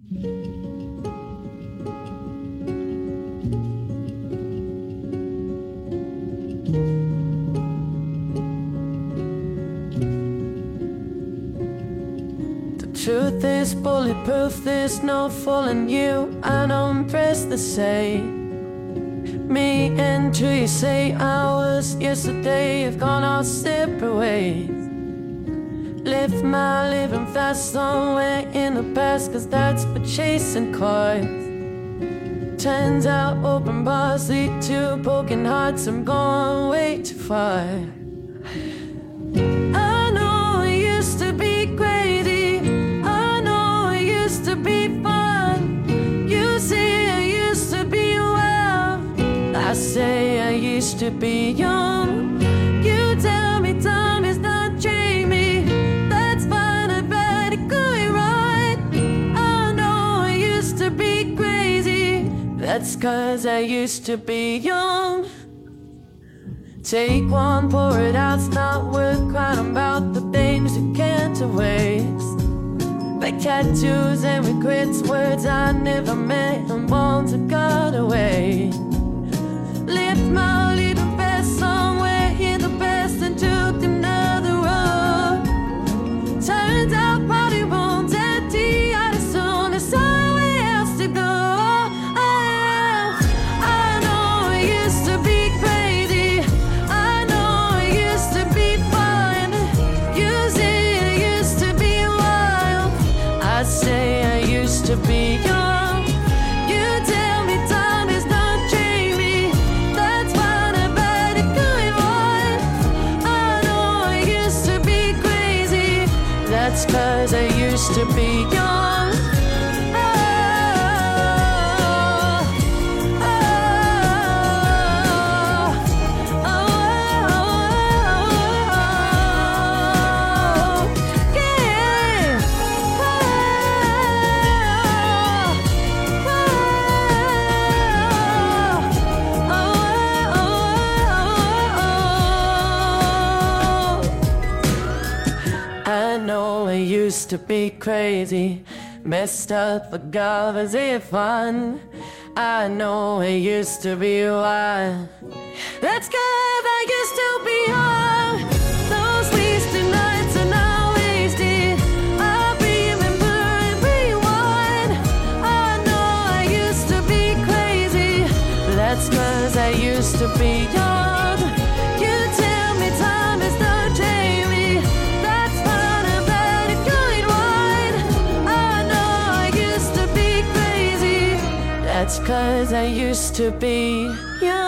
Truth is bulletproof, there's no fooling you. I don't press the say. Me and you say hours yesterday have gone our separate ways. Left my living fast somewhere in the past, cause that's for chasing cars. Turns out open bars lead to broken hearts. I'm going way too far. I know it used to be crazy, to be fun. You say I used to be wild, I say I used to be young. You tell me time is not dreamy, that's fine, I bet it could right. I know I used to be crazy, that's cause I used to be young. Take one, pour it out, it's not worth crying about the things you can't erase. Like tattoos and regrets, words I never meant and bones that got away. Left my little best somewhere in the past and took another road. Turns out body bones empty, I just soon there's somewhere else to go. I know I used to be crazy, I know I used to be fine. You say I used to be wild, I say I used to be young. You tell me time is not dreamy, that's fine, I bet it could right. I know I used to be crazy, that's cause I used to be young. Used to be crazy, messed up, forgot was it fun. I know it used to be wild, that's cause I used to be young. Those wasted nights are now wasted, I'll remember and rewind. I know I used to be crazy, that's cause I used to be young. You tell me time is not Jamie, that's fine, I bet it could right. I know I used to be crazy, that's cause I used to be young.